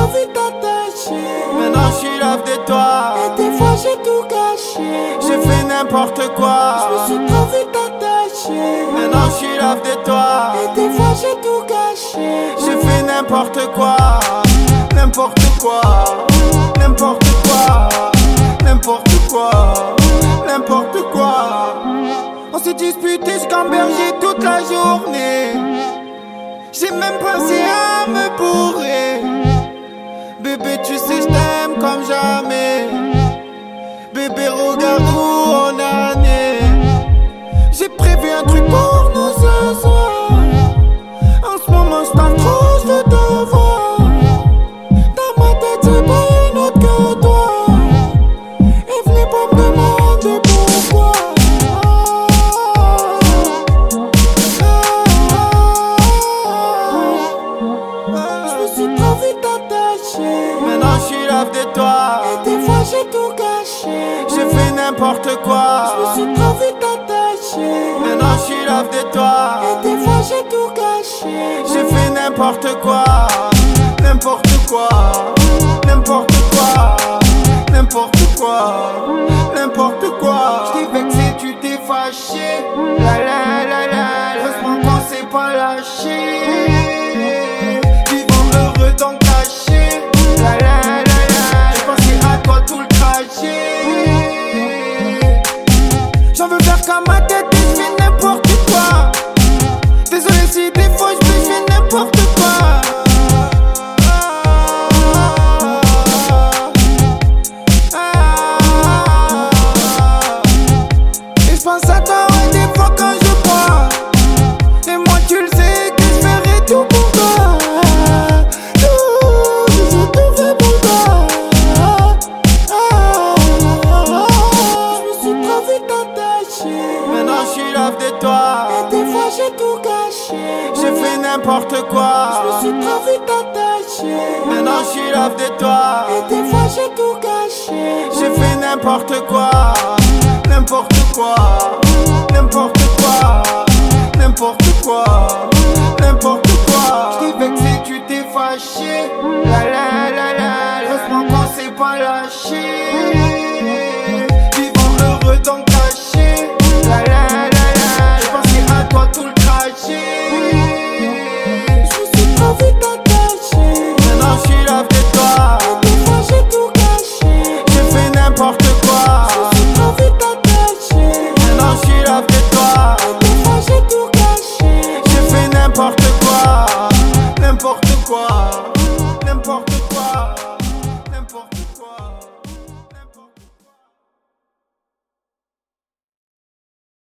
vite attaché. Maintenant je suis lave de toi. Et des fois j'ai tout gâché. J'ai fait n'importe quoi. Je me suis trop vite attaché. Maintenant je suis lave de toi. Et des fois j'ai tout gâché. J'ai fait n'importe quoi. N'importe quoi. N'importe quoi. N'importe quoi. N'importe quoi. On s'est disputé jusqu'en berger toute la journée. J'ai même pensé à me bourrer. Bébé, tu sais, je t'aime comme jamais. Bébé, regarde où on en est. J'ai prévu un truc pour nous ce soir. En ce moment, je t'en trop, je veux te voir. Dans ma tête, c'est pas une autre que toi. Et venez pas me demander pourquoi. Je me suis trop vite attaché. Maintenant, je suis lave de toi. Et des fois j'ai tout gâché. J'ai fait n'importe quoi. Je me suis trop vite attaché. Maintenant, je suis lave de toi. Et des fois j'ai tout gâché. J'ai fait n'importe quoi. N'importe quoi. N'importe quoi. N'importe quoi. N'importe quoi. Je t'ai vexé, tu t'es fâché. La la la la. Heureusement qu'on s'est pas lâché. Vivant heureux dans caché. La la la la. J'ai pensé à toi tout le trajet. J'en veux faire qu'à ma tête et je fais n'importe quoi. Désolé si des fois je fais n'importe quoi. Et je pense à toi ouais, des fois quand je bois. Et moi tu le sais que je ferai tout pour toi. Tout, j'ai tout fait pour toi. Je me suis trop vite attaché. Maintenant je suis lave de toi. Et des fois j'ai tout gâché. J'ai fait n'importe quoi. Je me suis trop vite attaché. Maintenant je suis lave de toi. Et des fois j'ai tout gâché. J'ai fait n'importe quoi. N'importe quoi. N'importe quoi. N'importe quoi. N'importe quoi. Je t'ai vexé, tu t'es fâché. La la la la. Heureusement qu'on s'est pas lâché. Vivant heureux dans caché. La la la la. J'ai pensé à toi tout le trajet. Je me suis trop vite attaché. Maintenant je suis lave